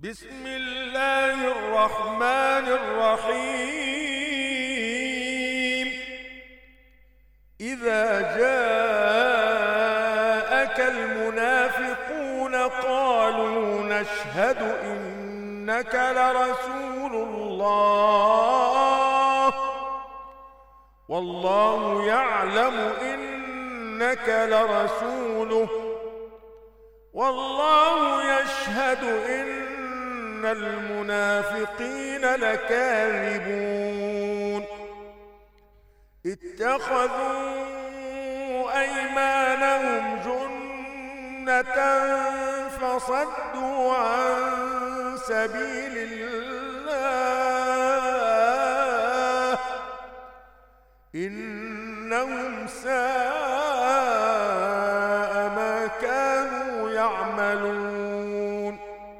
بسم الله الرحمن الرحيم. إذا جاءك المنافقون قالوا نشهد إنك لرسول الله والله يعلم إنك لرسوله والله يشهد إن المنافقين لكاذبون. اتخذوا أيمانهم جنة فصدوا عن سبيل الله إنهم ساء ما كانوا يعملون.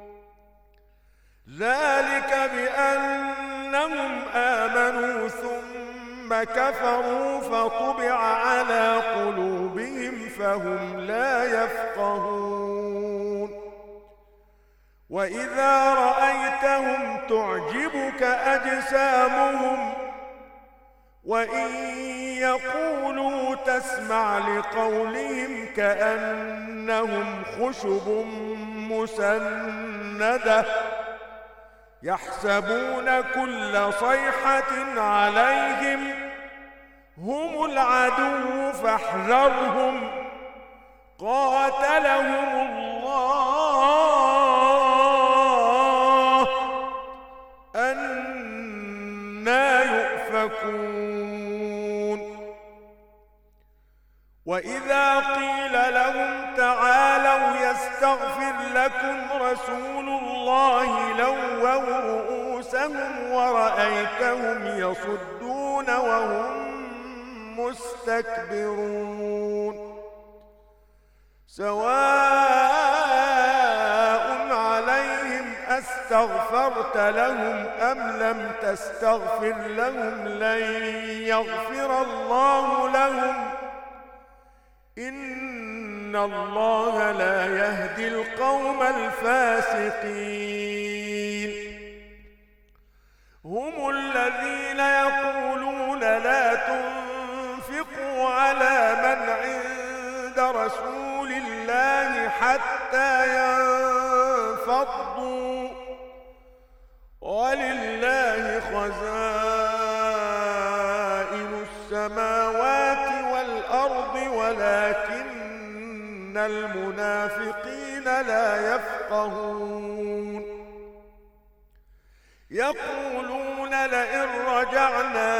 ذلك بأنهم آمنوا ثم كفروا فطبع على قلوبهم فهم لا يفقهون. وإذا رأيتهم تعجبك أجسامهم وإن يقولوا تسمع لقولهم كأنهم خشب مسندة يحسبون كل صيحة عليهم هم العدو فاحذرهم قاتلهم الله أنى يؤفكون. وإذا قيل لهم تعالوا يستغفر لكم رسول الله لووا رؤوسهم ورأيتهم يصدون وهم مستكبرون. سواء عليهم أستغفرت لهم أم لم تستغفر لهم لن يغفر الله لهم إن الله لا يهدي القوم الفاسقين. هم الذين يقولون لا تنفقوا على من عند رسول الله حتى ينفضوا ولله خزائن السماوات والأرض ولكن المنافقين لا يفقهون. يقولون لئن رجعنا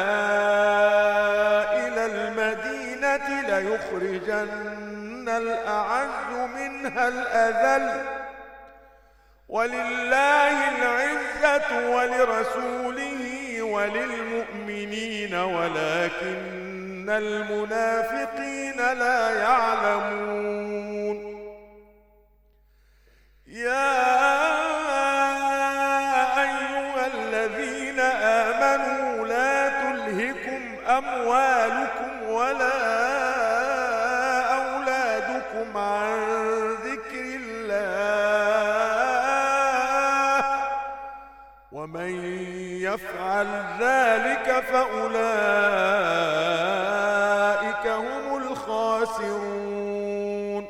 إلى المدينة ليخرجن الأعز منها الأذل ولله العزة ولرسوله وللمؤمنين ولكن المنافقين لا يعلمون. يا أيها الذين آمنوا لا تلهكم أموالكم ولا أولادكم عن ذكر الله ومن يفعل ذلك فأولئك هم الخاسرون.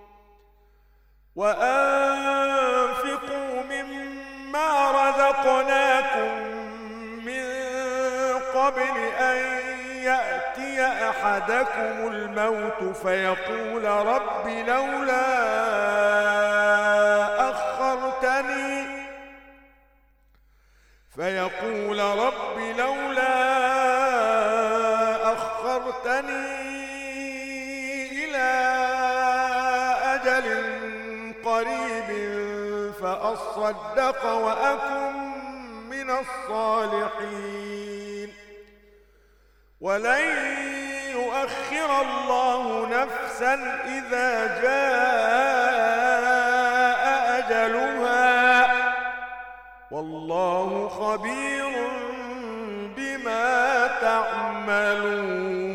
وأنفقوا مما رزقناكم من قبل أن يأتي أحدكم الموت فيقول رب لولا أخرتني إلى أجل قريب فأصدق وأكن من الصالحين. ولن يؤخر الله نفسا إذا جاء أجلها والله خبير بما تعملون.